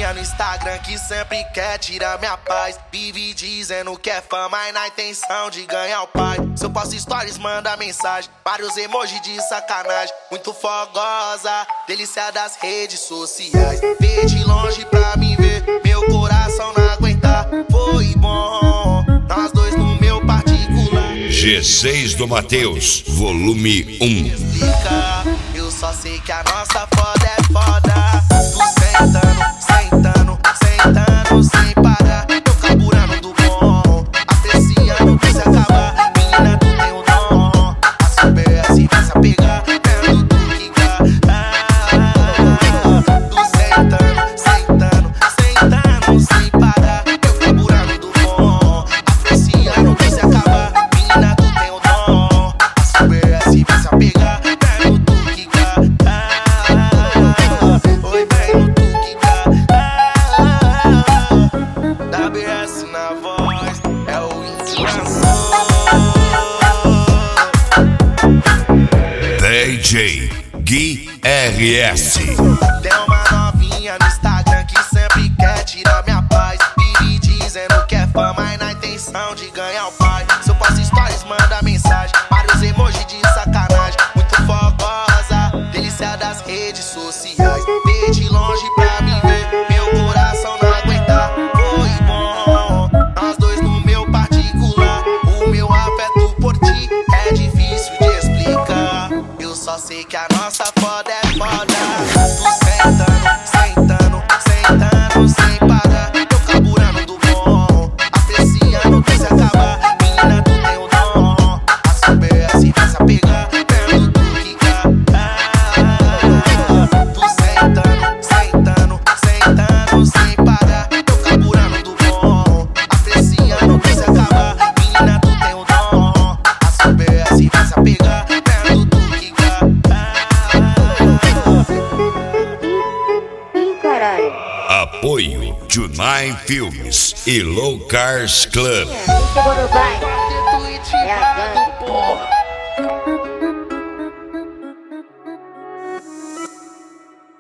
novinha no Instagram que sempre quer tirar minha paz. Vive dizendo que é fã, mas na intenção de ganhar o pai. Se eu posto stories, manda mensagem, vários emojis de sacanagem. Muito fogosa, delícia das redes sociais. Vê de longe pra mim ver, meu coração não aguentar. Foi bom, nós dois no meu particular. G6 do Matheus, volume 1. Eu só sei que a nossa foda é foda. Tu sentando, sem parar. Eu carburando do bom, apreciando que se acabar. Menina, tu tem o dom, a super assim vai se apegar. Vendo tu que quer. Tu sentando, sem parar. Eu carburando do bom, apreciando que se acabar. Menina, tu tem o dom, a super assim vai se apegar. Vendo tu que quer. Oi, vem no tu que quer. WS na voz, é o influenciador. DJ Gui RS. Tem uma novinha no Instagram que sempre quer tirar minha paz. Vive dizendo que é fã, mas na intenção de ganhar o pai. Se eu posto stories, manda mensagem, vários emojis de sacanagem. Muito fogosa, delícia das redes sociais. Vê de longe pra mim ver, meu coração não aguentar. Foi bom, nós dois no meu particular. O meu afeto por ti é difícil de explicar. Eu só sei que a nossa foda é foda. Tu sentando, sem parar. Eu carburando do bom, apreciando que se acabar. Menina, tu tem o dom, a super assim vai se apegar. Vendo tu que quer. Tu sentando, sem parar. Eu carburando do bom, apreciando que se acabar. Menina, tu tem o dom, a super assim vai se apegar. Vendo tu que quer. Caralho. Apoio Junai Filmes e Low Cars Club. Chegou no bairro.